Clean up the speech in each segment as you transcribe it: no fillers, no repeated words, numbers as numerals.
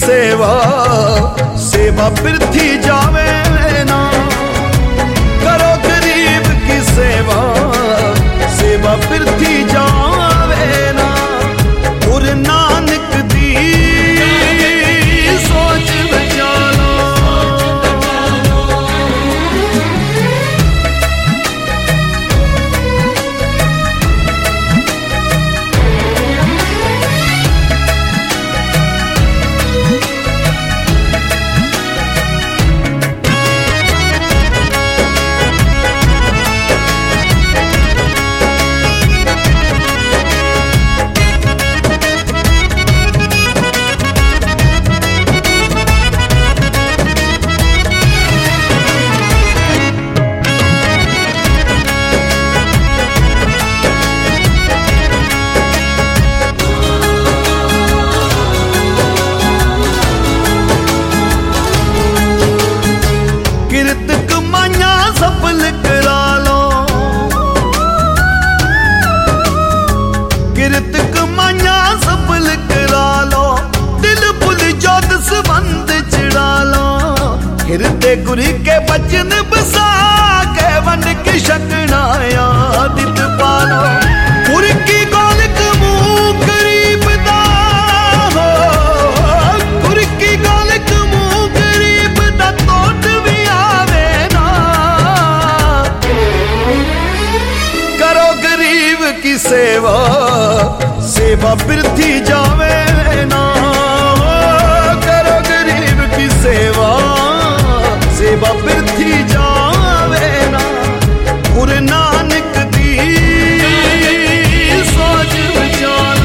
सेवा, सेवा बिरथी जावे ना। करो गरीब की सेवा, सेवा बिरथी जावे ना। गुरु नानक दी सोच विचारो। हिरदे गुरु के बचन बसा के वन की शकना यादित पालो। गुरु की गोलक मुँह गरीब दा हो, गुरु की गोलक मुँह गरीब दा तोट भी आवे ना। करो गरीब की सेवा, सेवा बिरथी जावे ना। करो गरीब की सेवा, सेवा बिरथी जावे ना। गुरु नानक दी सोच विचारो।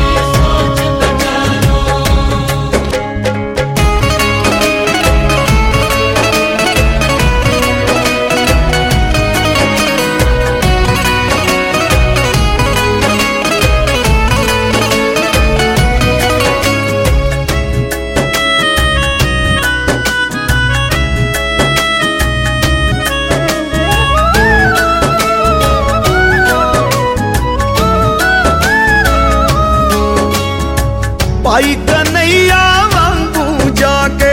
भाई कन्हैया वांगू जाके,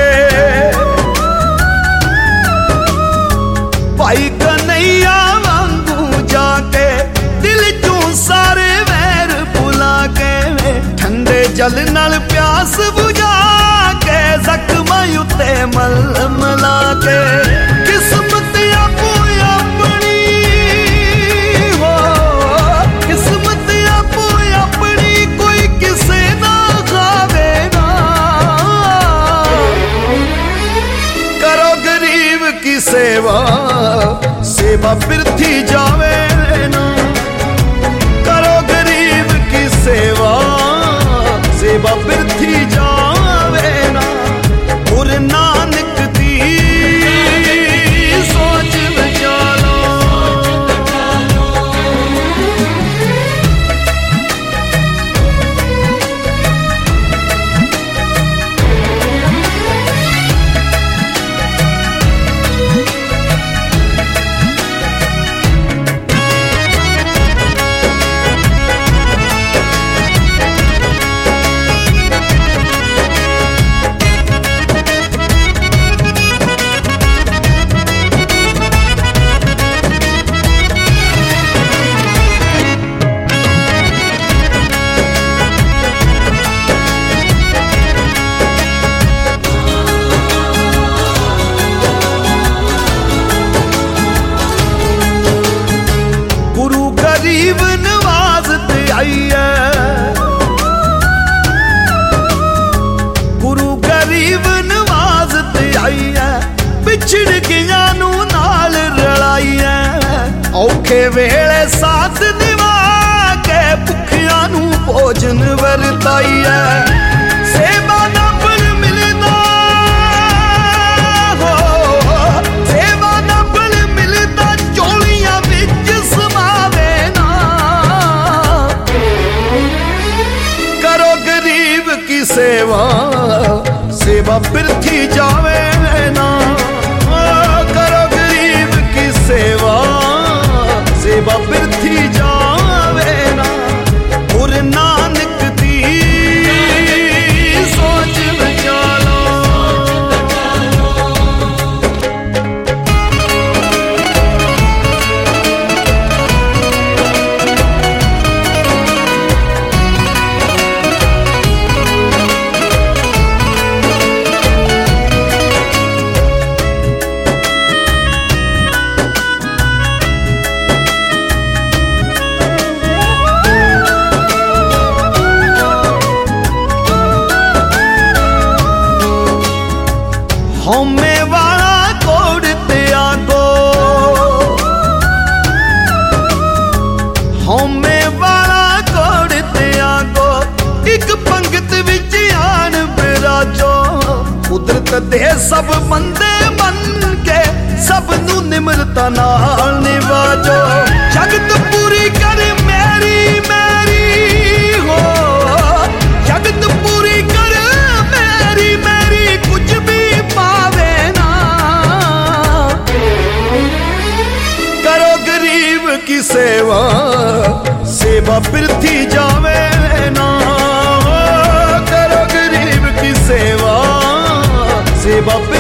भाई कन्हैया वांगू जाके, दिल चों सारे वैर भुला के। ठंडे जल नाल प्यास बुझा के, जख्मां उत्ते मल मला के। किस्मत आपो अपनी हो, किस्मत आपो अपनी, कोई किसे ना खावे ना। करो गरीब की सेवा, सेवा बिरथी जावे ना। करो गरीब की सेवा, सेवा बिरथी जावे ना। गुरु नानक दी सोच विचारो। गरीब नवाजते आइए, गुरु गरीब नवाजते आइए। बिछड़ गया नू नाल रलाइए, औखे वेले साथ निभा के। भुखिया नू भोजन वरताइए। सेवा दा फल मिलदा हो, सेवा दा फल मिलदा चोलियां विच समावे ना। करो गरीब की सेवा, सेवा बिरथी जावे ना। करो गरीब की सेवा, सेवा बिरथी जावे ना। गुरु नानक दी सोच विचारो। हौमे वाला कोड़ त्यागो, हौमे वाला कोड़ त्यागो, एक पंगत विच आन बिराजो। कुदरत दे सब बंदे बन के सब नू निमरता नाल निवाजो। जगत पूरी कर मेरी मेरी हो, जगत पूरी कर मेरी मेरी, कुछ भी पावे ना। करो गरीब की सेवा, सेवा बिरथी जावे ना। करो गरीब की सेवा, सेवा